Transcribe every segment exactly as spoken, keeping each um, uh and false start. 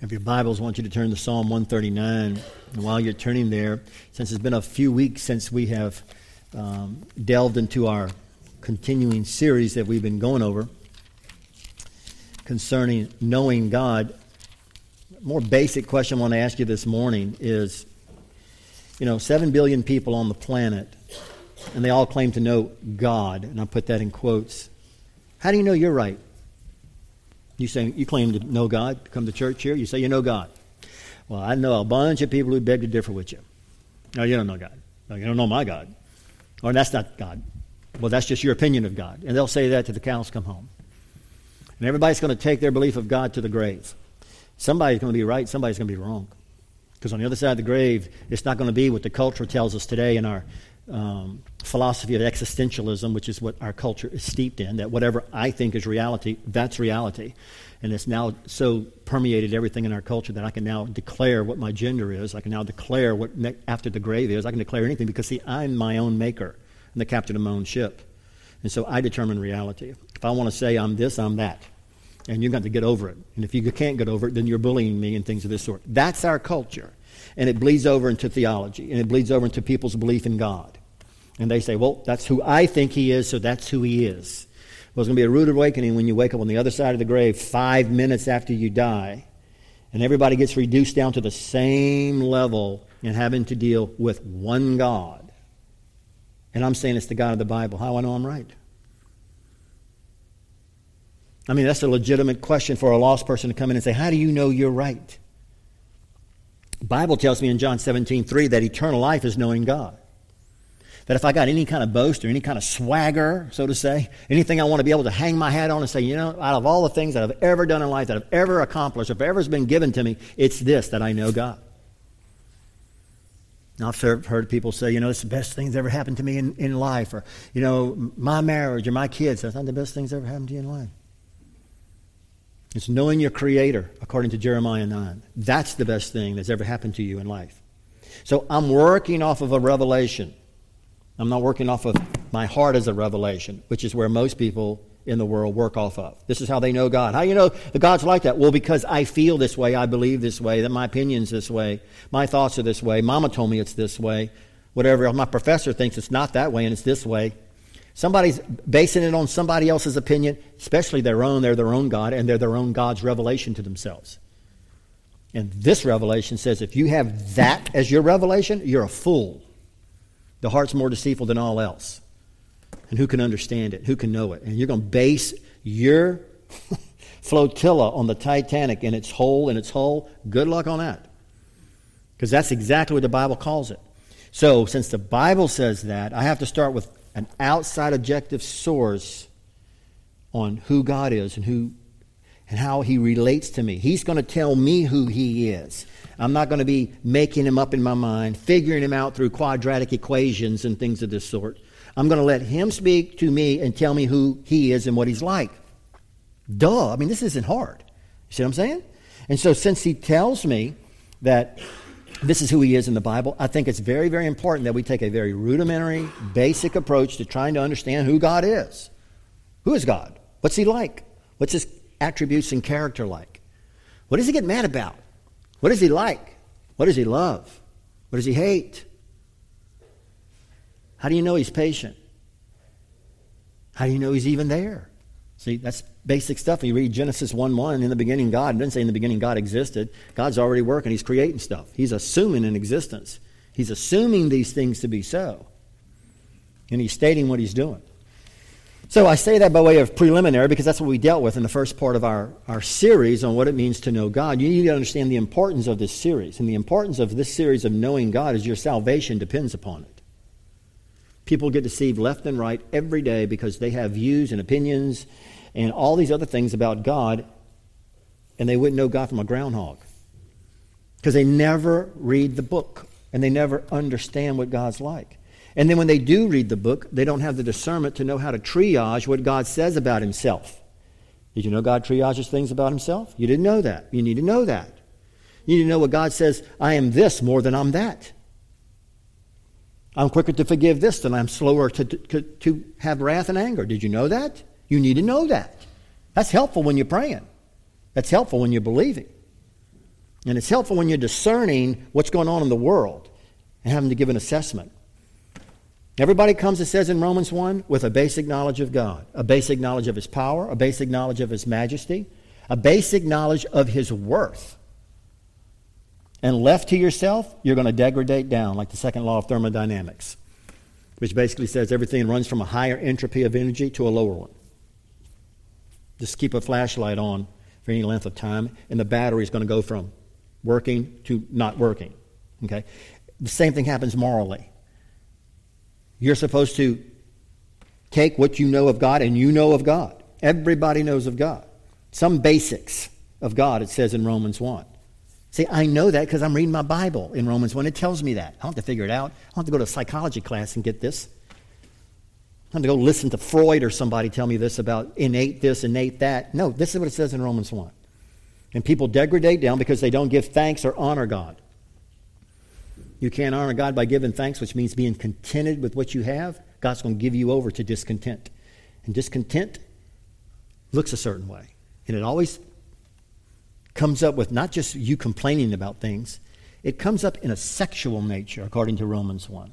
If your Bibles, I want you to turn to Psalm one thirty-nine. And while you're turning there, since it's been a few weeks since we have um, delved into our continuing series that we've been going over concerning knowing God, a more basic question I want to ask you this morning is, you know, seven billion people on the planet, and they all claim to know God, and I put that in quotes. How do you know you're right? You say you claim to know God, come to church here, you say you know God. Well, I know a bunch of people who beg to differ with you. No, you don't know God. No, you don't know my God. Or that's not God. Well, that's just your opinion of God. And they'll say that till the cows come home. And everybody's going to take their belief of God to the grave. Somebody's going to be right, somebody's going to be wrong. Because on the other side of the grave, it's not going to be what the culture tells us today in our um, philosophy of existentialism, which is what our culture is steeped in, that whatever I think is reality, that's reality. And it's now so permeated everything in our culture that I can now declare what my gender is. I can now declare what ne- after the grave is. I can declare anything because, see, I'm my own maker and the captain of my own ship. And so I determine reality. If I want to say I'm this, I'm that. And you've got to get over it. And if you can't get over it, then you're bullying me and things of this sort. That's our culture. And it bleeds over into theology. And it bleeds over into people's belief in God. And they say, well, that's who I think he is, so that's who he is. Well, it's going to be a rude awakening when you wake up on the other side of the grave five minutes after you die. And everybody gets reduced down to the same level in having to deal with one God. And I'm saying it's the God of the Bible. How do I know I'm right? I mean, that's a legitimate question for a lost person to come in and say, how do you know you're right? The Bible tells me in John seventeen three that eternal life is knowing God. That if I got any kind of boast or any kind of swagger, so to say, anything I want to be able to hang my hat on and say, you know, out of all the things that I've ever done in life, that I've ever accomplished, if ever has been given to me, it's this, that I know God. Now, I've heard people say, you know, it's the best thing that's ever happened to me in, in life. Or, you know, my marriage or my kids, that's not the best things that ever happened to you in life. It's knowing your Creator, according to Jeremiah nine. That's the best thing that's ever happened to you in life. So I'm working off of a revelation. I'm not working off of my heart as a revelation, which is where most people in the world work off of. This is how they know God. How do you know that God's like that? Well, because I feel this way, I believe this way, that my opinion's this way, my thoughts are this way, Mama told me it's this way, whatever. My professor thinks it's not that way and it's this way. Somebody's basing it on somebody else's opinion, especially their own. They're their own God, and they're their own God's revelation to themselves. And this revelation says if you have that as your revelation, you're a fool. The heart's more deceitful than all else. And who can understand it? Who can know it? And you're going to base your flotilla on the Titanic and its hole and its hull. Good luck on that. Because that's exactly what the Bible calls it. So since the Bible says that, I have to start with an outside objective source on who God is and who and how he relates to me. He's going to tell me who he is. I'm not going to be making him up in my mind, figuring him out through quadratic equations and things of this sort. I'm going to let him speak to me and tell me who he is and what he's like. Duh. I mean, this isn't hard. You see what I'm saying? And so since he tells me that this is who he is in the Bible, I think it's very, very important that we take a very rudimentary, basic approach to trying to understand who God is. Who is God? What's he like? What's his attributes and character like? What does he get mad about? What is he like? What does he love? What does he hate? How do you know he's patient? How do you know he's even there? See, that's basic stuff. When you read Genesis one one, in the beginning God, it doesn't say in the beginning God existed. God's already working. He's creating stuff. He's assuming an existence. He's assuming these things to be so. And he's stating what he's doing. So I say that by way of preliminary because that's what we dealt with in the first part of our, our series on what it means to know God. You need to understand the importance of this series. And the importance of this series of knowing God is your salvation depends upon it. People get deceived left and right every day because they have views and opinions and all these other things about God, and they wouldn't know God from a groundhog. Because they never read the book, and they never understand what God's like. And then when they do read the book, they don't have the discernment to know how to triage what God says about himself. Did you know God triages things about himself? You didn't know that. You need to know that. You need to know what God says, I am this more than I'm that. I'm quicker to forgive this than I'm slower to, to, to have wrath and anger. Did you know that? You need to know that. That's helpful when you're praying. That's helpful when you're believing. And it's helpful when you're discerning what's going on in the world and having to give an assessment. Everybody comes, it says in Romans one, with a basic knowledge of God, a basic knowledge of His power, a basic knowledge of His majesty, a basic knowledge of His worth. And left to yourself, you're going to degrade down, like the second law of thermodynamics, which basically says everything runs from a higher entropy of energy to a lower one. Just keep a flashlight on for any length of time, and the battery is going to go from working to not working. Okay? The same thing happens morally. You're supposed to take what you know of God, and you know of God. Everybody knows of God. Some basics of God, it says in Romans one. See, I know that because I'm reading my Bible in Romans one. It tells me that. I don't have to figure it out. I don't have to go to a psychology class and get this. I don't have to go listen to Freud or somebody tell me this about innate this, innate that. No, this is what it says in Romans one. And people degrade down because they don't give thanks or honor God. You can't honor God by giving thanks, which means being contented with what you have. God's going to give you over to discontent. And discontent looks a certain way. And it always comes up with not just you complaining about things. It comes up in a sexual nature, according to Romans one.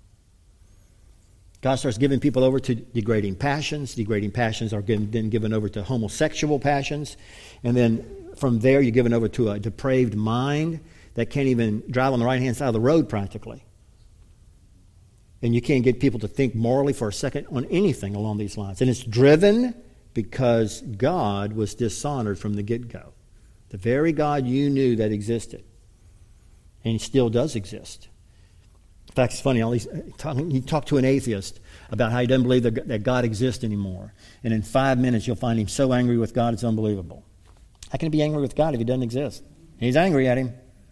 God starts giving people over to degrading passions. Degrading passions are given, then given over to homosexual passions. And then from there, you're given over to a depraved mind that can't even drive on the right-hand side of the road practically. And you can't get people to think morally for a second on anything along these lines. And it's driven because God was dishonored from the get-go. The very God you knew that existed. And He still does exist. In fact, it's funny, all these, you talk to an atheist about how he doesn't believe that God exists anymore. And in five minutes, you'll find him so angry with God, it's unbelievable. How can he be angry with God if He doesn't exist? He's angry at Him.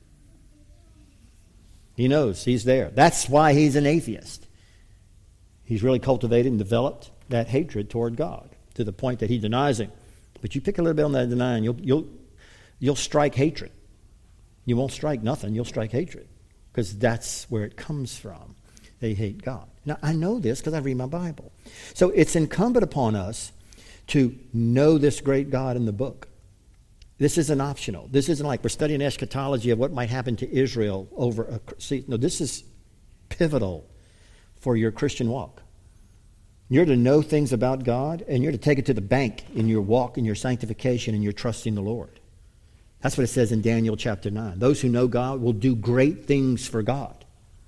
He knows He's there. That's why he's an atheist. He's really cultivated and developed that hatred toward God to the point that he denies Him. But you pick a little bit on that denying, you'll, you'll, you'll strike hatred. You won't strike nothing, you'll strike hatred. Because that's where it comes from. They hate God. Now, I know this because I read my Bible. So it's incumbent upon us to know this great God in the book. This isn't optional. This isn't like we're studying eschatology of what might happen to Israel over a... See, no, this is pivotal for your Christian walk. You're to know things about God, and you're to take it to the bank in your walk, in your sanctification, and your trust in the Lord. That's what it says in Daniel chapter nine. Those who know God will do great things for God.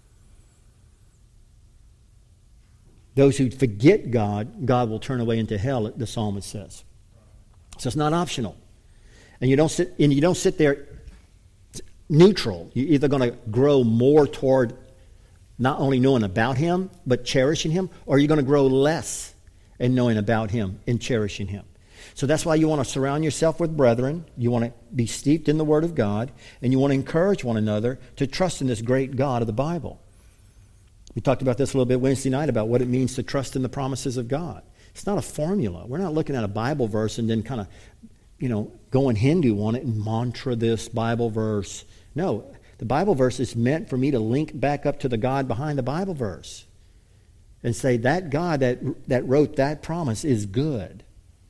Those who forget God, God will turn away into hell, the psalmist says. So it's not optional. And you don't sit and you don't sit there neutral. You're either going to grow more toward not only knowing about Him, but cherishing Him, or you're going to grow less in knowing about Him and cherishing Him. So that's why you want to surround yourself with brethren. You want to be steeped in the Word of God, and you want to encourage one another to trust in this great God of the Bible. We talked about this a little bit Wednesday night about what it means to trust in the promises of God. It's not a formula. We're not looking at a Bible verse and then kind of, you know, going Hindu on it and mantra this Bible verse. No, the Bible verse is meant for me to link back up to the God behind the Bible verse and say that God that, that wrote that promise is good.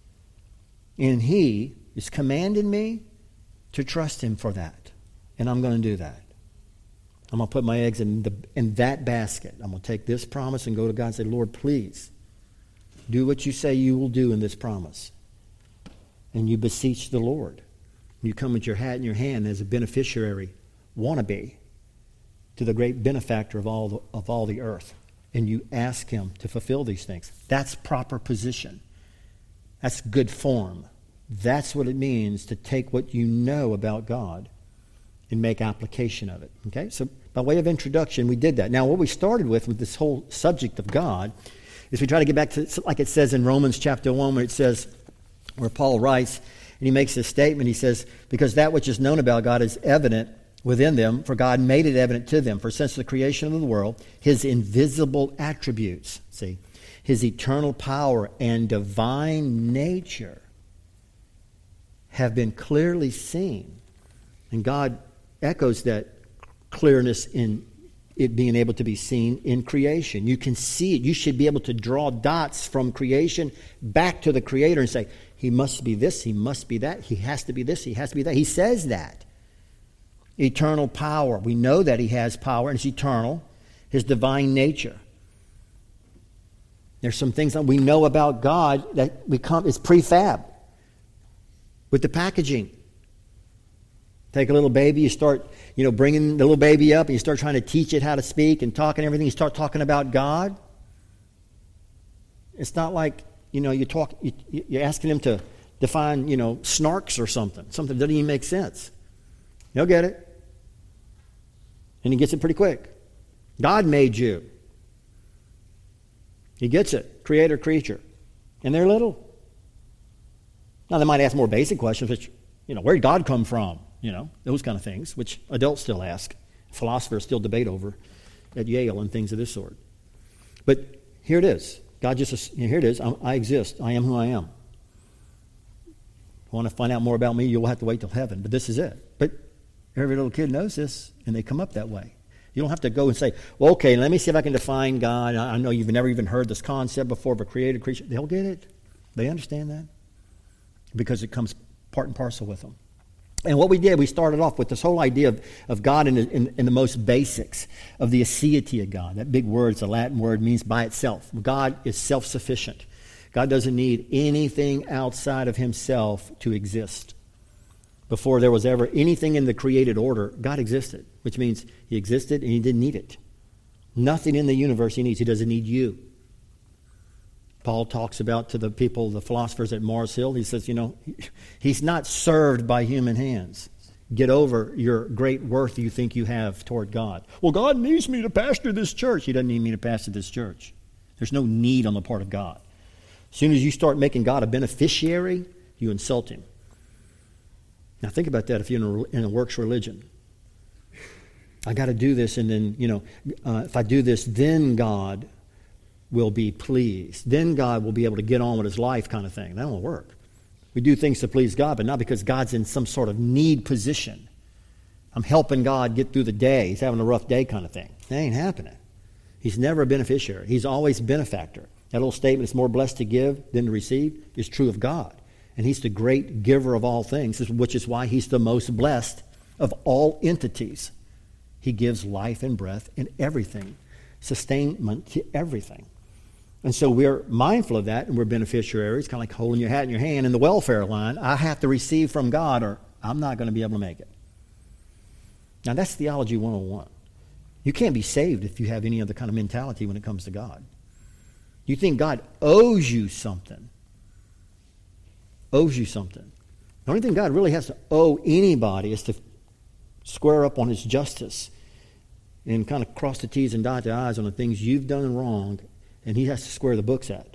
And He is commanding me to trust Him for that. And I'm going to do that. I'm going to put my eggs in, the, in that basket. I'm going to take this promise and go to God and say, Lord, please do what you say you will do in this promise. And you beseech the Lord. You come with your hat in your hand as a beneficiary, wannabe, to the great benefactor of all the, of all the earth. And you ask Him to fulfill these things. That's proper position. That's good form. That's what it means to take what you know about God and make application of it. Okay? So by way of introduction, we did that. Now what we started with, with this whole subject of God, is we try to get back to, like it says in Romans chapter one, where it says, where Paul writes, and he makes this statement, he says, because that which is known about God is evident within them, for God made it evident to them. For since the creation of the world, His invisible attributes, see, His eternal power and divine nature have been clearly seen. And God echoes that clearness in it being able to be seen in creation. You can see it. You should be able to draw dots from creation back to the Creator and say, He must be this, He must be that, He has to be this, He has to be that. He says that. eternal power. We know that he has power, and it's eternal, his divine nature. There's some things that we know about God that become is prefab with the packaging. Take a little baby, you start, you know, bringing the little baby up, and you start trying to teach it how to speak and talk and everything. You start talking about God. It's not like, you know, you talk, you, you're asking him to define, you know, snarks or something. Something that doesn't even make sense. He'll get it. And he gets it pretty quick. God made you. He gets it. Creator, creature. And they're little. Now, they might ask more basic questions, which, you know, where did God come from? You know, those kind of things, which adults still ask. Philosophers still debate over at Yale and things of this sort. But here it is. God just, you know, here it is. I'm, I exist. I am who I am. If you want to find out more about me, you'll have to wait till heaven. But this is it. But every little kid knows this, and they come up that way. You don't have to go and say, well, okay, let me see if I can define God. I know you've never even heard this concept before of a created creature. They'll get it. They understand that because it comes part and parcel with them. And what we did, we started off with this whole idea of, of God in the, in, in the most basics of the aseity of God. That big word, it's a Latin word, means by itself. God is self-sufficient. God doesn't need anything outside of himself to exist. Before there was ever anything in the created order, God existed, which means he existed and he didn't need it. Nothing in the universe he needs. He doesn't need you. Paul talks about to the people, the philosophers at Mars Hill, he says, you know, he's not served by human hands. Get over your great worth you think you have toward God. Well, God needs me to pastor this church. He doesn't need me to pastor this church. There's no need on the part of God. As soon as you start making God a beneficiary, you insult him. Now think about that if you're in a, in a works religion. I got to do this, and then, you know, uh, if I do this, then God will be pleased. Then God will be able to get on with his life kind of thing. That won't work. We do things to please God, but not because God's in some sort of need position. I'm helping God get through the day. He's having a rough day kind of thing. That ain't happening. He's never a beneficiary. He's always a benefactor. That little statement, it's more blessed to give than to receive, is true of God. And he's the great giver of all things, which is why he's the most blessed of all entities. He gives life and breath and everything, sustainment to everything. And so we're mindful of that, and we're beneficiaries, kind of like holding your hat in your hand in the welfare line. I have to receive from God, or I'm not going to be able to make it. Now, that's Theology one oh one. You can't be saved if you have any other kind of mentality when it comes to God. You think God owes you something. Owes you something. The only thing God really has to owe anybody is to square up on his justice and kind of cross the T's and dot the I's on the things you've done wrong, and he has to square the books at.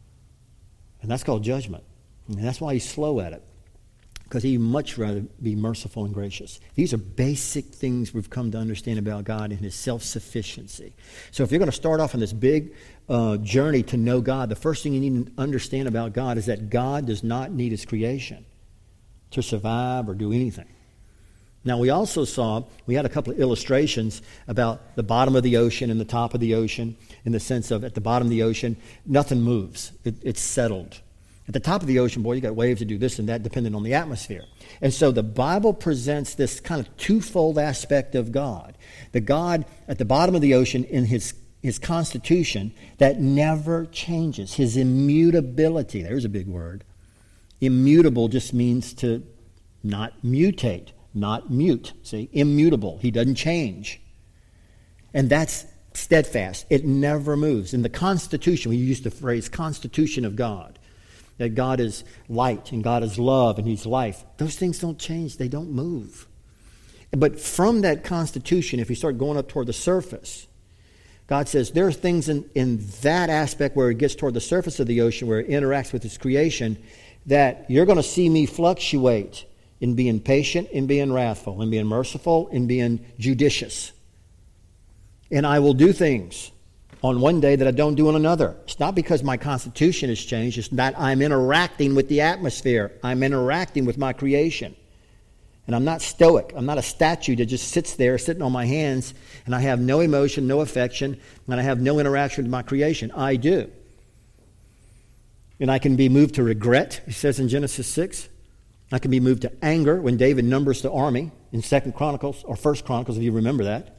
And that's called judgment. And that's why he's slow at it, because he'd much rather be merciful and gracious. These are basic things we've come to understand about God and his self-sufficiency. So if you're going to start off on this big uh, journey to know God, the first thing you need to understand about God is that God does not need his creation to survive or do anything. Now, we also saw, we had a couple of illustrations about the bottom of the ocean and the top of the ocean, in the sense of at the bottom of the ocean, nothing moves. It, it's settled. At the top of the ocean, boy, you got waves that do this and that depending on the atmosphere. And so the Bible presents this kind of twofold aspect of God. The God at the bottom of the ocean in his, his constitution that never changes. His immutability. There's a big word. Immutable just means to not mutate. Not mute, see, immutable. He doesn't change. And that's steadfast. It never moves. In the Constitution, we use the phrase Constitution of God, that God is light and God is love and he's life. Those things don't change. They don't move. But from that Constitution, if you start going up toward the surface, God says there are things in, in that aspect where it gets toward the surface of the ocean, where it interacts with his creation, that you're going to see me fluctuate in being patient, in being wrathful, in being merciful, in being judicious. And I will do things on one day that I don't do on another. It's not because my constitution has changed. It's that I'm interacting with the atmosphere. I'm interacting with my creation. And I'm not stoic. I'm not a statue that just sits there sitting on my hands and I have no emotion, no affection, and I have no interaction with my creation. I do. And I can be moved to regret, he says in Genesis six. I can be moved to anger when David numbers the army. in Second Chronicles, or First Chronicles, if you remember that.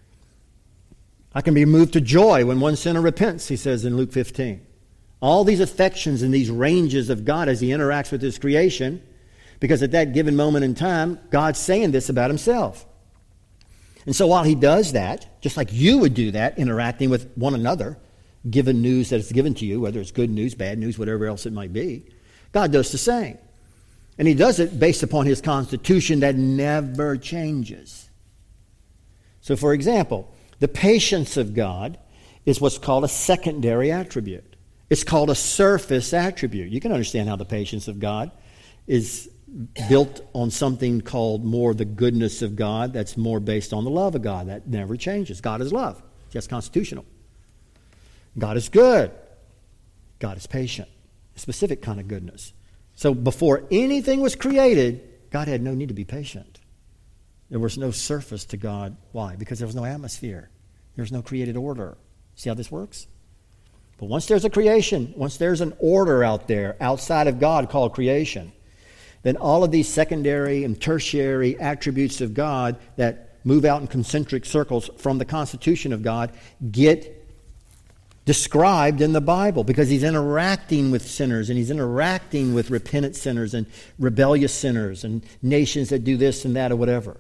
I can be moved to joy when one sinner repents, he says in Luke fifteen. All these affections and these ranges of God as he interacts with his creation, because at that given moment in time, God's saying this about himself. And so while he does that, just like you would do that, interacting with one another, given news that is given to you, whether it's good news, bad news, whatever else it might be, God does the same. And he does it based upon his constitution that never changes. So for example, the patience of God is what's called a secondary attribute. It's called a surface attribute. You can understand how the patience of God is built on something called more the goodness of God, that's more based on the love of God. That never changes. God is love. That's constitutional. God is good. God is patient. A specific kind of goodness. So before anything was created, God had no need to be patient. There was no surface to God. Why? Because there was no atmosphere. There was no created order. See how this works? But once there's a creation, once there's an order out there outside of God called creation, then all of these secondary and tertiary attributes of God that move out in concentric circles from the constitution of God get described in the Bible, because he's interacting with sinners and he's interacting with repentant sinners and rebellious sinners and nations that do this and that or whatever.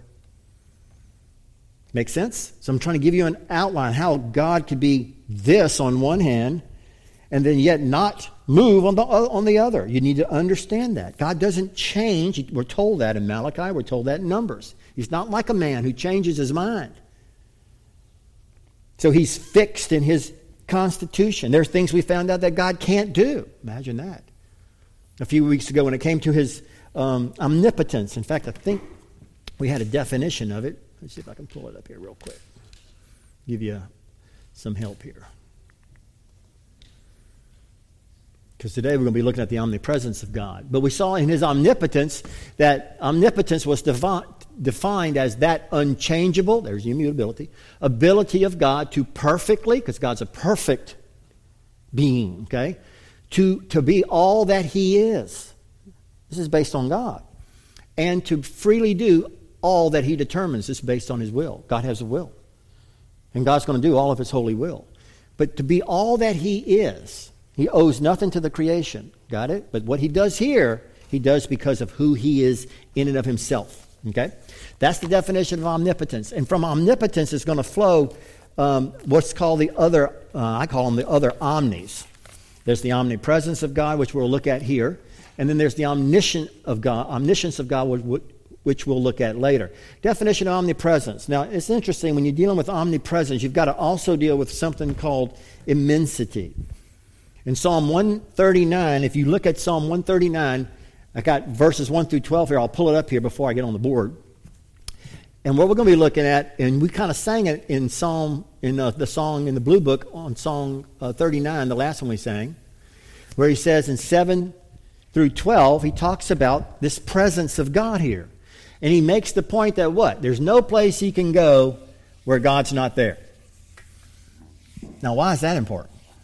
Make sense? So I'm trying to give you an outline how God could be this on one hand and then yet not move on the on the other. You need to understand that. God doesn't change. We're told that in Malachi. We're told that in Numbers. He's not like a man who changes his mind. So he's fixed in his constitution. There's things we found out that God can't do. Imagine that. A few weeks ago when it came to his um, omnipotence. In fact, I think we had a definition of it. Let's see if I can pull it up here real quick. Give you some help here. Because today we're going to be looking at the omnipresence of God. But we saw in his omnipotence that omnipotence was defi- defined as that unchangeable, there's the immutability, ability of God to perfectly, because God's a perfect being, okay, to, to be all that he is. This is based on God. And to freely do all that he determines. This is based on his will. God has a will. And God's going to do all of his holy will. But to be all that he is, he owes nothing to the creation. Got it? But what he does here, he does because of who he is in and of himself. Okay? That's the definition of omnipotence. And from omnipotence is going to flow um, what's called the other, uh, I call them the other omnis. There's the omnipresence of God, which we'll look at here. And then there's the omniscient of God, omniscience of God, which we'll look at later. Definition of omnipresence. Now, it's interesting, when you're dealing with omnipresence, you've got to also deal with something called immensity. In Psalm one thirty-nine, if you look at Psalm one thirty-nine, I got verses one through twelve here. I'll pull it up here before I get on the board. And what we're going to be looking at, and we kind of sang it in Psalm, in uh, the song in the Blue Book on Song uh, thirty-nine, the last one we sang, where he says in seven through twelve, he talks about this presence of God here. And he makes the point that what? There's no place he can go where God's not there. Now, why is that important?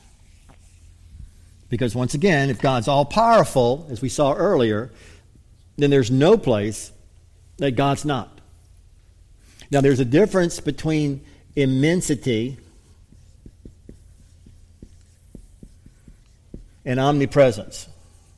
Because once again, if God's all-powerful, as we saw earlier, then there's no place that God's not. Now, there's a difference between immensity and omnipresence.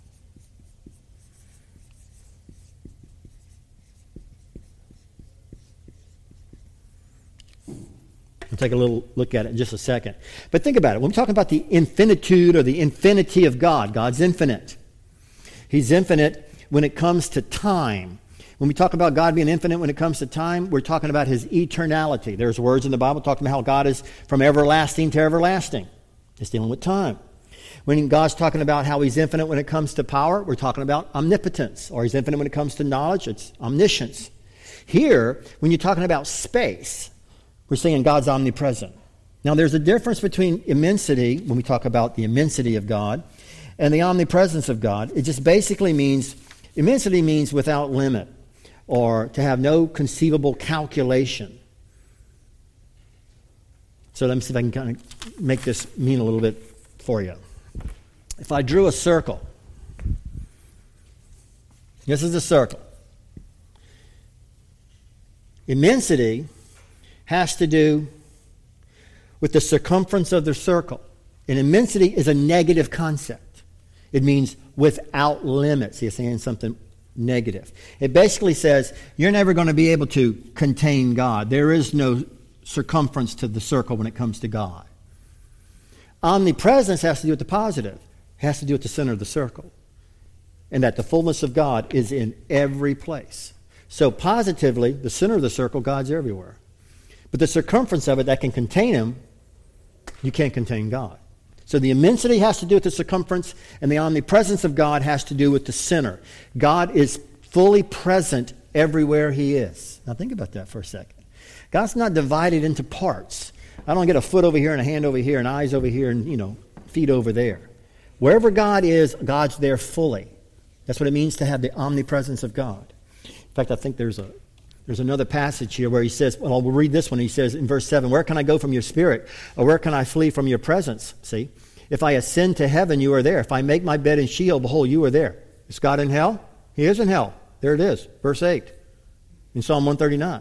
We'll take a little look at it in just a second. But think about it. When we're talking about the infinitude or the infinity of God, God's infinite. He's infinite when it comes to time. When we talk about God being infinite when it comes to time, we're talking about his eternality. There's words in the Bible talking about how God is from everlasting to everlasting. It's dealing with time. When God's talking about how he's infinite when it comes to power, we're talking about omnipotence. Or he's infinite when it comes to knowledge, it's omniscience. Here, when you're talking about space, we're saying God's omnipresent. Now, there's a difference between immensity, when we talk about the immensity of God, and the omnipresence of God. It just basically means, immensity means without limit, or to have no conceivable calculation. So let me see if I can kind of make this mean a little bit for you. If I drew a circle, this is a circle. Immensity has to do with the circumference of the circle. And immensity is a negative concept. It means without limits. He's saying something negative. It basically says you're never going to be able to contain God. There is no circumference to the circle when it comes to God. Omnipresence has to do with the positive. It has to do with the center of the circle. And that the fullness of God is in every place. So positively, the center of the circle, God's everywhere. But the circumference of it that can contain Him, you can't contain God. So the immensity has to do with the circumference, and the omnipresence of God has to do with the center. God is fully present everywhere He is. Now think about that for a second. God's not divided into parts. I don't get a foot over here and a hand over here and eyes over here and, you know, feet over there. Wherever God is, God's there fully. That's what it means to have the omnipresence of God. In fact, I think there's a there's another passage here where he says, well, we'll read this one. He says in verse seven, where can I go from your spirit? Or where can I flee from your presence? See? If I ascend to heaven, you are there. If I make my bed in Sheol, behold, you are there. Is God in hell? He is in hell. There it is, verse eight in Psalm one thirty-nine.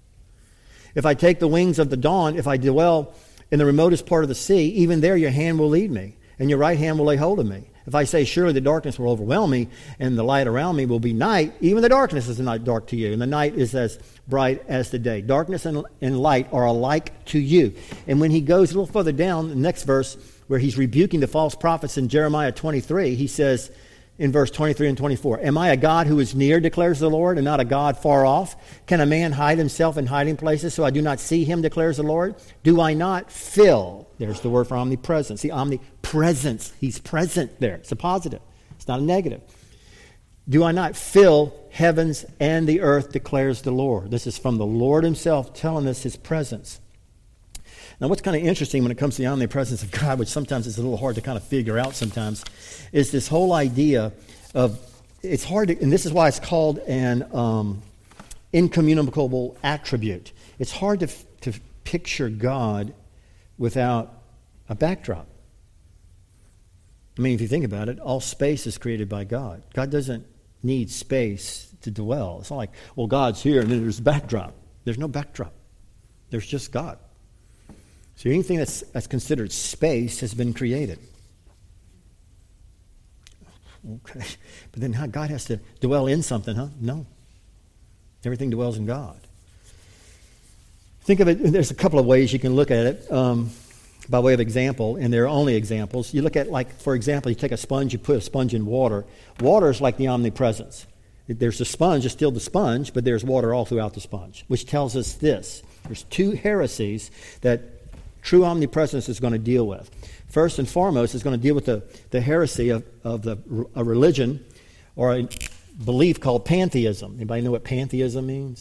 If I take the wings of the dawn, if I dwell in the remotest part of the sea, even there your hand will lead me, and your right hand will lay hold of me. If I say, surely the darkness will overwhelm me, and the light around me will be night, even the darkness is not dark to you, and the night is as bright as the day. Darkness and, and light are alike to you. And when he goes a little further down, the next verse, where he's rebuking the false prophets in Jeremiah twenty-three, he says in verse twenty-three and twenty-four, am I a God who is near, declares the Lord, and not a God far off? Can a man hide himself in hiding places so I do not see him, declares the Lord? Do I not fill? There's the word for omnipresence. The omnipresence. He's present there. It's a positive. It's not a negative. Do I not fill heavens and the earth, declares the Lord? This is from the Lord himself telling us his presence. Now, what's kind of interesting when it comes to the omnipresence of God, which sometimes is a little hard to kind of figure out sometimes, is this whole idea of, it's hard to, and this is why it's called an um, incommunicable attribute. It's hard to, to picture God without a backdrop. I mean, if you think about it, all space is created by God. God doesn't need space to dwell. It's not like, well, God's here and then there's a backdrop. There's no backdrop. There's just God. So anything that's, that's considered space has been created. Okay. But then how God has to dwell in something, huh? No. Everything dwells in God. Think of it, there's a couple of ways you can look at it um, by way of example, and they're only examples. You look at, like, for example, you take a sponge, you put a sponge in water. Water is like the omnipresence. There's a sponge, it's still the sponge, but there's water all throughout the sponge, which tells us this. There's two heresies that true omnipresence is going to deal with. First and foremost, it's going to deal with the, the heresy of, of the, a religion or a belief called pantheism. Anybody know what pantheism means?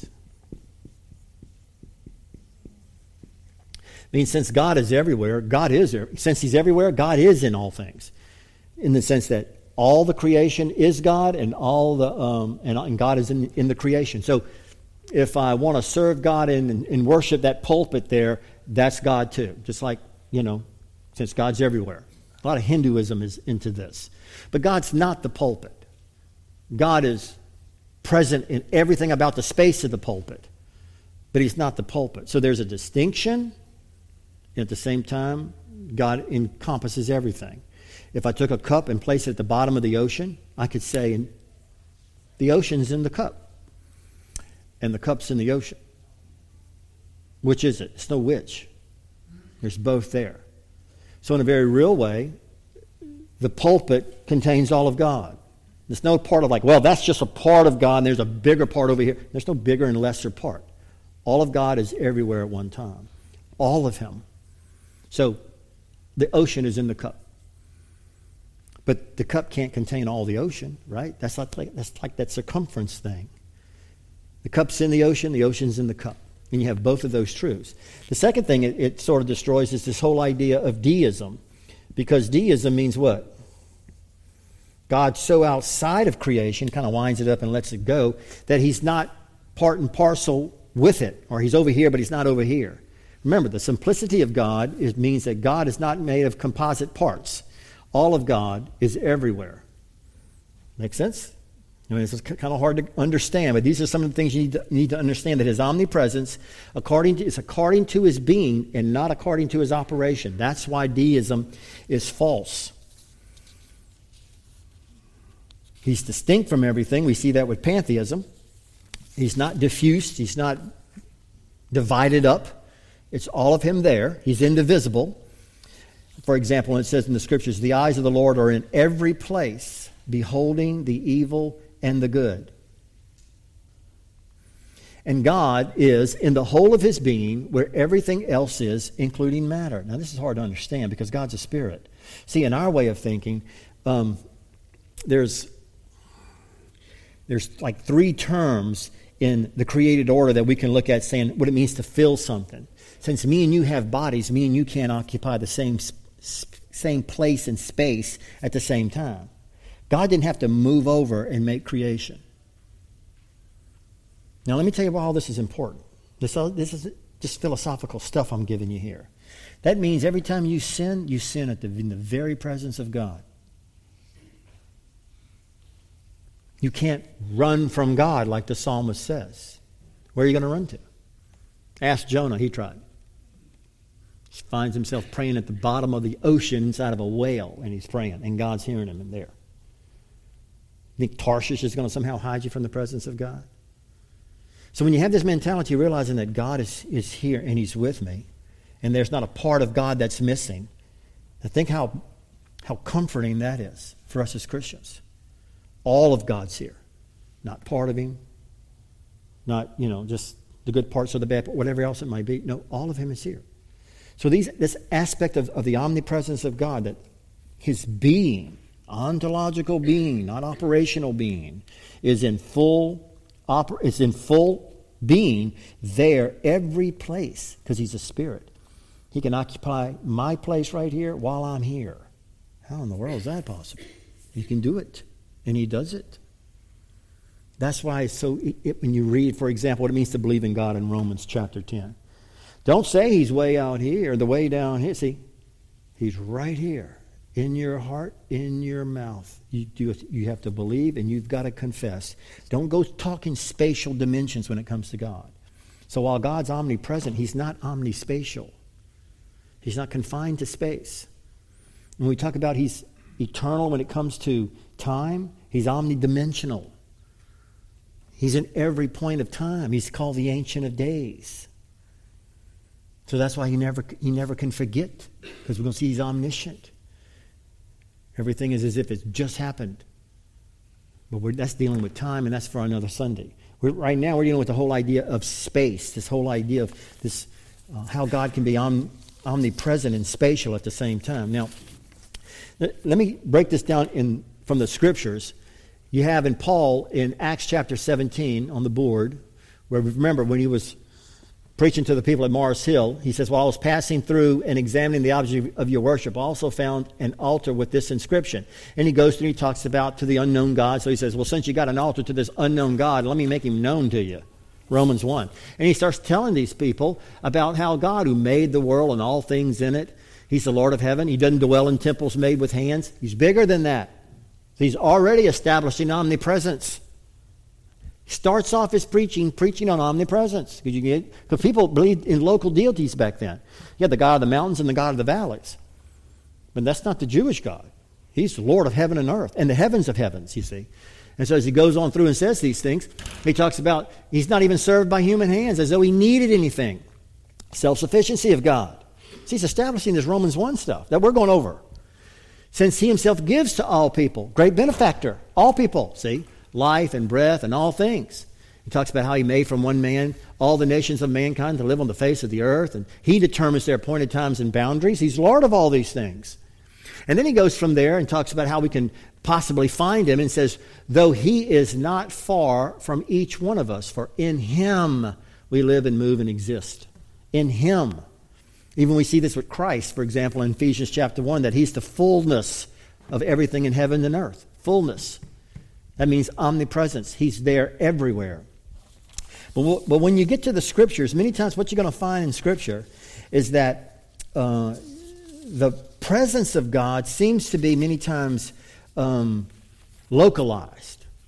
It means since God is everywhere, God is there. Since he's everywhere, God is in all things. In the sense that all the creation is God and all the um, and, and God is in, in the creation. So if I want to serve God and, and worship that pulpit there, that's God too. Just like, you know, since God's everywhere. A lot of Hinduism is into this. But God's not the pulpit. God is present in everything about the space of the pulpit. But he's not the pulpit. So there's a distinction. And at the same time, God encompasses everything. If I took a cup and placed it at the bottom of the ocean, I could say the ocean's in the cup. And the cup's in the ocean. Which is it? It's no which. There's both there. So in a very real way, the pulpit contains all of God. There's no part of like, well, that's just a part of God and there's a bigger part over here. There's no bigger and lesser part. All of God is everywhere at one time. All of him. So the ocean is in the cup. But the cup can't contain all the ocean, right? That's like, that's like that circumference thing. The cup's in the ocean, the ocean's in the cup. And you have both of those truths. The second thing it, it sort of destroys is this whole idea of deism. Because deism means what? God's so outside of creation, kind of winds it up and lets it go, that he's not part and parcel with it. Or he's over here, but he's not over here. Remember, the simplicity of God is, means that God is not made of composite parts. All of God is everywhere. Make sense? I mean, it's kind of hard to understand, but these are some of the things you need to, you need to understand, that his omnipresence according to, is according to his being and not according to his operation. That's why deism is false. He's distinct from everything. We see that with pantheism. He's not diffused. He's not divided up. It's all of him there. He's indivisible. For example, it says in the Scriptures, the eyes of the Lord are in every place, beholding the evil and the good. And God is in the whole of his being where everything else is, including matter. Now, this is hard to understand because God's a spirit. See, in our way of thinking, um, there's, there's like three terms in the created order that we can look at saying what it means to fill something. Since me and you have bodies, me and you can't occupy the same, same place and space at the same time. God didn't have to move over and make creation. Now, let me tell you why all this is important. This, this is just philosophical stuff I'm giving you here. That means every time you sin, you sin at the, in the very presence of God. You can't run from God like the psalmist says. Where are you going to run to? Ask Jonah. He tried. He finds himself praying at the bottom of the ocean inside of a whale, and he's praying, and God's hearing him in there. Think Tarshish is going to somehow hide you from the presence of God? So when you have this mentality, realizing that God is, is here and he's with me, and there's not a part of God that's missing, now think how, how comforting that is for us as Christians. All of God's here. Not part of him. Not, you know, just the good parts or the bad, whatever else it might be. No, all of him is here. So these, this aspect of, of the omnipresence of God, that his being, ontological being, not operational being, is in full oper- is in full being there every place because he's a spirit. He can occupy my place right here while I'm here. How in the world is that possible? He can do it, and he does it. That's why it's so, it, it, when you read, for example, what it means to believe in God in Romans chapter ten. Don't say he's way out here, the way down here. See, he's right here. In your heart, in your mouth. You, do, you have to believe and you've got to confess. Don't go talking spatial dimensions when it comes to God. So while God's omnipresent, he's not omnispatial. He's not confined to space. When we talk about he's eternal when it comes to time, he's omnidimensional. He's in every point of time. He's called the Ancient of Days. So that's why he never, he never can forget, because we're going to see he's omniscient. Everything is as if it's just happened. But we're, that's dealing with time, and that's for another Sunday. We're, right now we're dealing with the whole idea of space, this whole idea of this, uh, how God can be om, omnipresent and spatial at the same time. Now, let, let me break this down in from the Scriptures. You have in Paul in Acts chapter seventeen on the board, where remember when he was preaching to the people at Mars Hill, he says, while I was passing through and examining the object of your worship, I also found an altar with this inscription. And he goes through and he talks about to the unknown God. So he says, well, since you got an altar to this unknown God, let me make him known to you. Romans one. And he starts telling these people about how God, who made the world and all things in it, he's the Lord of heaven. He doesn't dwell in temples made with hands. He's bigger than that. He's already establishing omnipresence. Starts off his preaching, preaching on omnipresence. Because you get, because people believed in local deities back then. You had the God of the mountains and the God of the valleys. But that's not the Jewish God. He's the Lord of heaven and earth, and the heavens of heavens, you see. And so as he goes on through and says these things, he talks about he's not even served by human hands as though he needed anything. Self-sufficiency of God. See, he's establishing this Romans one stuff that we're going over. Since he himself gives to all people, great benefactor, all people, see, life and breath and all things. He talks about how he made from one man all the nations of mankind to live on the face of the earth, and he determines their appointed times and boundaries. He's Lord of all these things. And then he goes from there and talks about how we can possibly find him and says, though he is not far from each one of us, for in him we live and move and exist. In him. Even we see this with Christ, for example, in Ephesians chapter one, that he's the fullness of everything in heaven and earth. Fullness. That means omnipresence. He's there everywhere. But, but when you get to the Scriptures, many times what you're going to find in Scripture is that uh, the presence of God seems to be many times um, localized.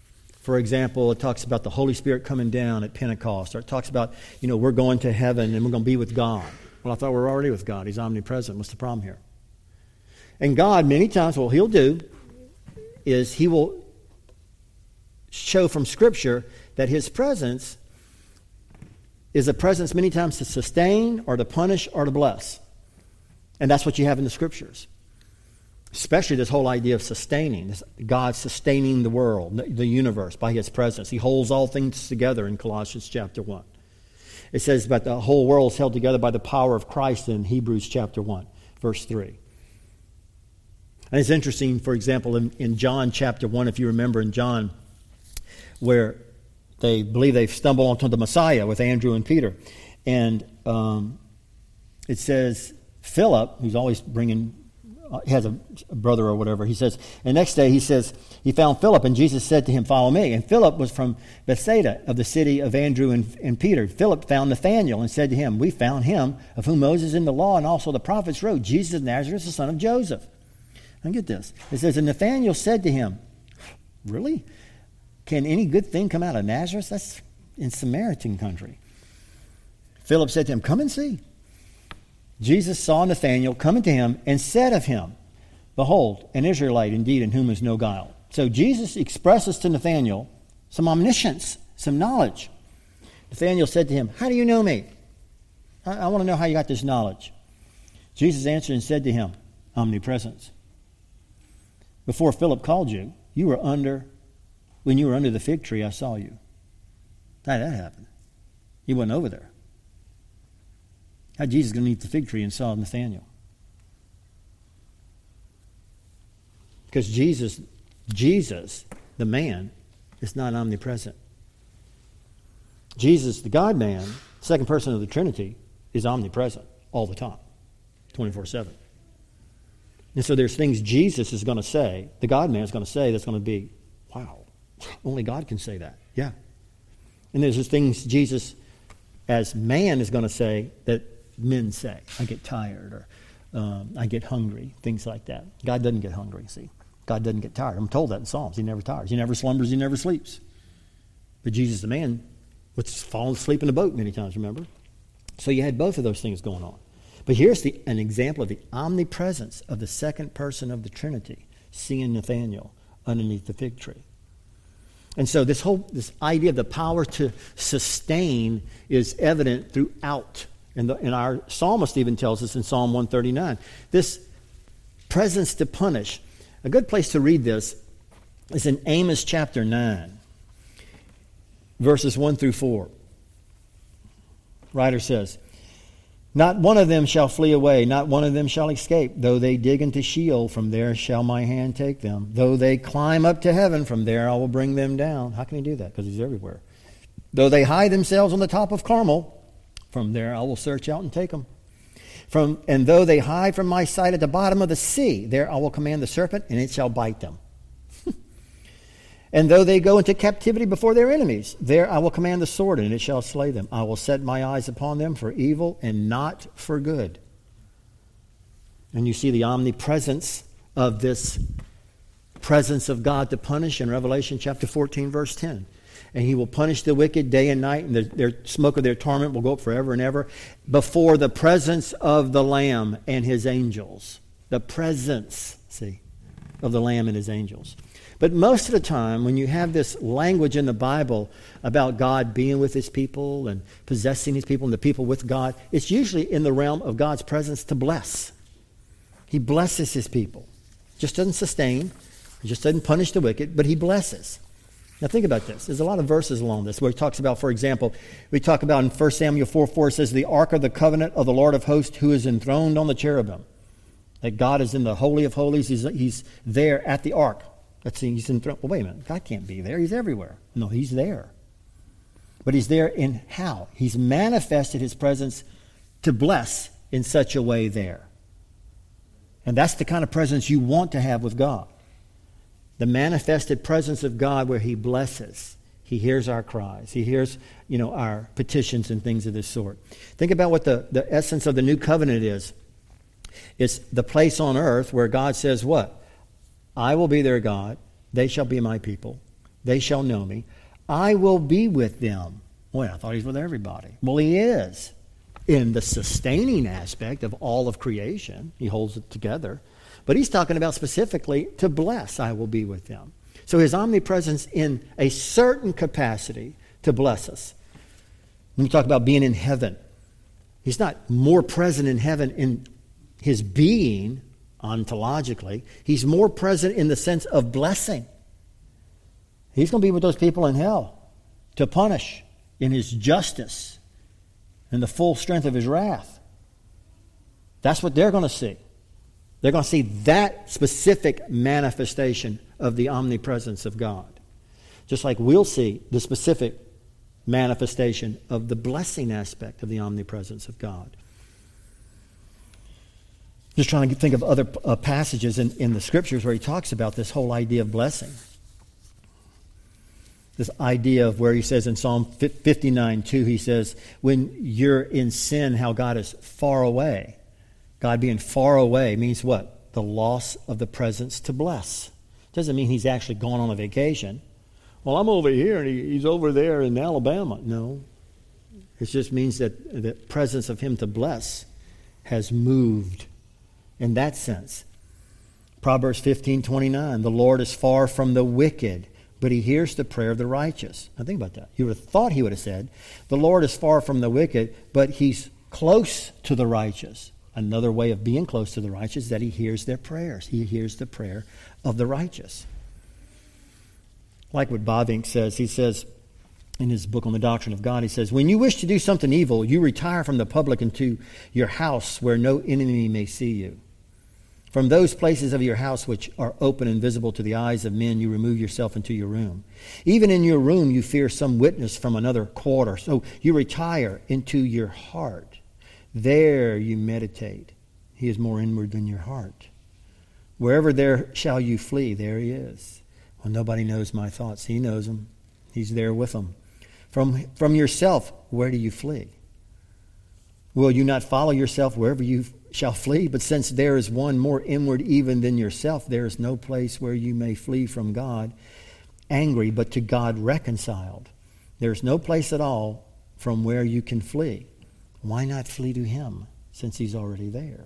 For example, it talks about the Holy Spirit coming down at Pentecost, or it talks about, you know, we're going to heaven and we're going to be with God. Well, I thought we were already with God. He's omnipresent. What's the problem here? And God, many times, what He'll do is He will show from Scripture that His presence is a presence many times to sustain or to punish or to bless. And that's what you have in the Scriptures. Especially this whole idea of sustaining. This God sustaining the world, the, the universe by His presence. He holds all things together in Colossians chapter one. It says that the whole world is held together by the power of Christ in Hebrews chapter one, verse three. And it's interesting, for example, in, in John chapter one, if you remember in John, where they believe they've stumbled onto the Messiah with Andrew and Peter. And um, it says, Philip, who's always bringing, uh, he has a, a brother or whatever, he says, and next day he says, he found Philip, and Jesus said to him, follow me. And Philip was from Bethsaida, of the city of Andrew and, and Peter. Philip found Nathanael and said to him, we found him, of whom Moses in the law and also the prophets wrote, Jesus of Nazareth, the son of Joseph. Now get this. It says, and Nathanael said to him, really? Can any good thing come out of Nazareth? That's in Samaritan country. Philip said to him, come and see. Jesus saw Nathanael coming to him and said of him, behold, an Israelite indeed in whom is no guile. So Jesus expresses to Nathanael some omniscience, some knowledge. Nathanael said to him, how do you know me? I, I want to know how you got this knowledge. Jesus answered and said to him, omnipresence. Before Philip called you, you were under, when you were under the fig tree, I saw you. How did that happen? He wasn't over there. How did Jesus go to eat the fig tree and saw Nathanael? Because Jesus, Jesus, the man, is not omnipresent. Jesus, the God-man, second person of the Trinity, is omnipresent all the time, twenty-four seven. And so there's things Jesus is going to say, the God-man is going to say that's going to be, wow, only God can say that. Yeah. And there's things Jesus as man is going to say that men say. I get tired, or um, I get hungry, things like that. God doesn't get hungry, see. God doesn't get tired. I'm told that in Psalms. He never tires. He never slumbers. He never sleeps. But Jesus, the man, would fall asleep in the boat many times, remember? So you had both of those things going on. But here's the, an example of the omnipresence of the second person of the Trinity, seeing Nathanael underneath the fig tree. And so this whole this idea of the power to sustain is evident throughout. And, the, and our psalmist even tells us in Psalm one thirty-nine. This presence to punish. A good place to read this is in Amos chapter nine, verses one through four. Writer says, not one of them shall flee away, not one of them shall escape. Though they dig into Sheol, from there shall my hand take them. Though they climb up to heaven, from there I will bring them down. How can he do that? Because he's everywhere. Though they hide themselves on the top of Carmel, from there I will search out and take them. From, and though they hide from my sight at the bottom of the sea, there I will command the serpent, and it shall bite them. And though they go into captivity before their enemies, there I will command the sword, and it shall slay them. I will set my eyes upon them for evil and not for good. And you see the omnipresence of this presence of God to punish in Revelation chapter fourteen, verse ten. And he will punish the wicked day and night, and the, their smoke of their torment will go up forever and ever before the presence of the Lamb and his angels. The presence, see, of the Lamb and his angels. But most of the time, when you have this language in the Bible about God being with his people and possessing his people and the people with God, it's usually in the realm of God's presence to bless. He blesses his people. Just doesn't sustain. He just doesn't punish the wicked, but he blesses. Now think about this. There's a lot of verses along this where he talks about, for example, we talk about in First Samuel four four, it says, the ark of the covenant of the Lord of hosts who is enthroned on the cherubim. That God is in the Holy of Holies. He's, he's there at the ark. Let's see, he's enthroned. Well, wait a minute. God can't be there. He's everywhere. No, he's there. But he's there in how? He's manifested his presence to bless in such a way there. And that's the kind of presence you want to have with God. The manifested presence of God where he blesses. He hears our cries. He hears, you know, our petitions and things of this sort. Think about what the, the essence of the new covenant is. It's the place on earth where God says what? I will be their God. They shall be my people. they shall know me. I will be with them. Well, I thought he's with everybody. Well, he is. In the sustaining aspect of all of creation, he holds it together. But he's talking about specifically to bless, I will be with them. So his omnipresence in a certain capacity to bless us. When you talk about being in heaven, he's not more present in heaven in his being, ontologically. He's more present in the sense of blessing. He's going to be with those people in hell to punish in his justice and the full strength of his wrath. That's what they're going to see. They're going to see that specific manifestation of the omnipresence of God. Just like we'll see the specific manifestation of the blessing aspect of the omnipresence of God. Just trying to think of other uh, passages in, in the Scriptures where he talks about this whole idea of blessing. This idea of where he says in Psalm fifty-nine two, he says, when you're in sin, how God is far away. God being far away means what? The loss of the presence to bless. Doesn't mean he's actually gone on a vacation. Well, I'm over here and he, he's over there in Alabama. No. It just means that the presence of him to bless has moved in that sense. Proverbs fifteen twenty-nine, the Lord is far from the wicked, but he hears the prayer of the righteous. Now think about that. You would have thought he would have said, the Lord is far from the wicked, but he's close to the righteous. Another way of being close to the righteous is that he hears their prayers. He hears the prayer of the righteous. Like what Bavinck says, he says in his book on the doctrine of God, he says, when you wish to do something evil, you retire from the public into your house where no enemy may see you. From those places of your house which are open and visible to the eyes of men, you remove yourself into your room. Even in your room, you fear some witness from another quarter. So you retire into your heart. There you meditate. He is more inward than your heart. Wherever there shall you flee, there he is. Well, nobody knows my thoughts. He knows them. He's there with them. From, from yourself, where do you flee? Will you not follow yourself wherever you shall flee? But since there is one more inward even than yourself, there is no place where you may flee from God angry, but to God reconciled. There is no place at all from where you can flee. Why not flee to him, since he's already there?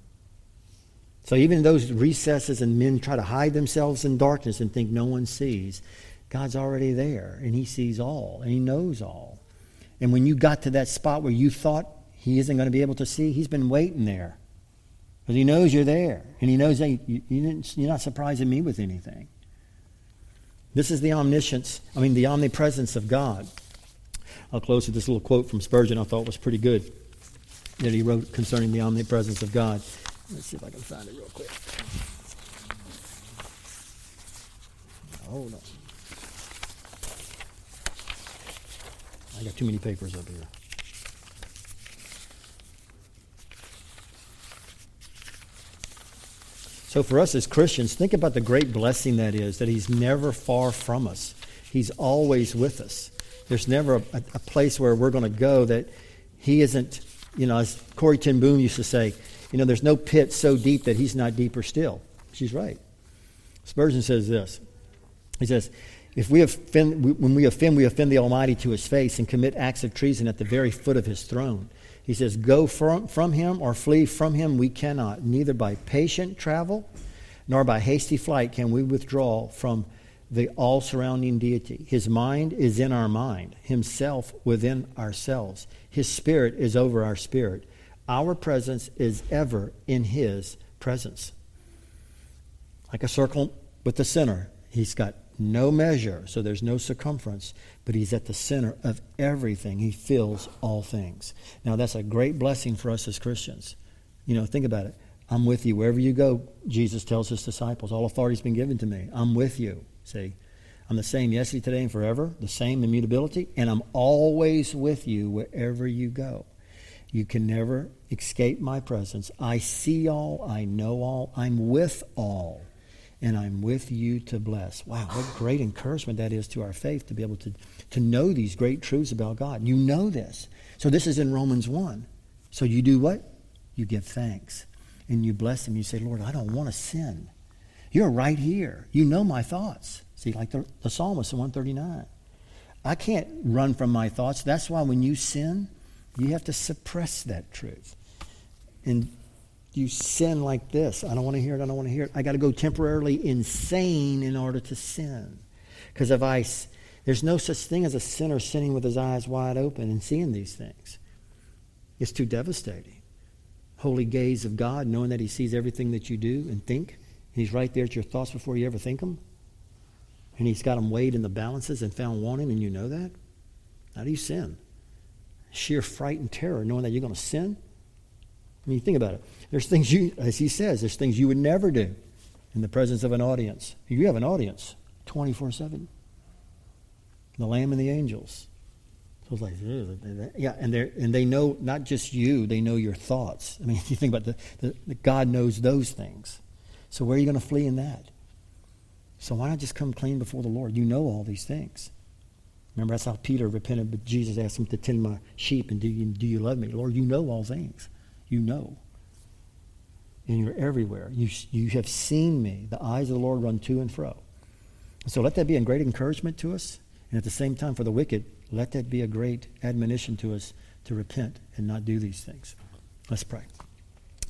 So even in those recesses and men try to hide themselves in darkness and think no one sees, God's already there, and he sees all, and he knows all. And when you got to that spot where you thought he isn't going to be able to see, he's been waiting there. Because he knows you're there, and he knows that you, you didn't, you're not surprising me with anything. This is the omniscience, I mean the omnipresence of God. I'll close with this little quote from Spurgeon I thought was pretty good that he wrote concerning the omnipresence of God. Let's see if I can find it real quick. Hold on. I got too many papers up here. So for us as Christians, think about the great blessing that is, that he's never far from us. He's always with us. There's never a, a place where we're going to go that he isn't, you know, as Corrie ten Boom used to say, you know, there's no pit so deep that he's not deeper still. She's right. Spurgeon says this. He says, if we offend, when we offend, we offend the Almighty to his face and commit acts of treason at the very foot of his throne. He says, go from, from him or flee from him we cannot. Neither by patient travel nor by hasty flight can we withdraw from the all-surrounding deity. His mind is in our mind, himself within ourselves. His spirit is over our spirit. Our presence is ever in his presence. Like a circle with the center. He's got no measure, so there's no circumference, but he's at the center of everything. He fills all things. Now, that's a great blessing for us as Christians. You know, think about it. I'm with you wherever you go, Jesus tells his disciples. All authority has been given to me. I'm with you. See, I'm the same yesterday, today, and forever, the same immutability, and I'm always with you wherever you go. You can never escape my presence. I see all, I know all, I'm with all, and I'm with you to bless. Wow, what great encouragement that is to our faith to be able to, to know these great truths about God. You know this. So this is in Romans one. So you do what? You give thanks, and you bless him. You say, Lord, I don't want to sin. You're right here. You know my thoughts. See, like the, the psalmist in one thirty-nine. I can't run from my thoughts. That's why when you sin, you have to suppress that truth. And you sin like this. I don't want to hear it. I don't want to hear it. I got to go temporarily insane in order to sin. Because if I, there's no such thing as a sinner sinning with his eyes wide open and seeing these things. It's too devastating. Holy gaze of God, knowing that he sees everything that you do and think. He's right there at your thoughts before you ever think them. And he's got them weighed in the balances and found wanting, and you know that. How do you sin? Sheer fright and terror, knowing that you're going to sin. I mean, think about it. There's things you, as he says, there's things you would never do in the presence of an audience. You have an audience twenty-four seven. The Lamb and the angels. So it's like, yeah, and they and they know not just you, they know your thoughts. I mean, if you think about the, the, the God knows those things. So where are you going to flee in that? So why not just come clean before the Lord? You know all these things. Remember, that's how Peter repented, but Jesus asked him to tend my sheep, and do you, do you love me? Lord, you know all things. You know. And you're everywhere. You, you have seen me. The eyes of the Lord run to and fro. So let that be a great encouragement to us. And at the same time, for the wicked, let that be a great admonition to us to repent and not do these things. Let's pray.